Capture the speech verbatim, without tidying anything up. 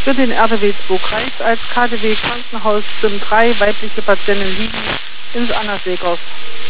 Für den R D W zwei Kreis als K D W Krankenhaus sind drei weibliche Patienten liegen ins Anna Segers.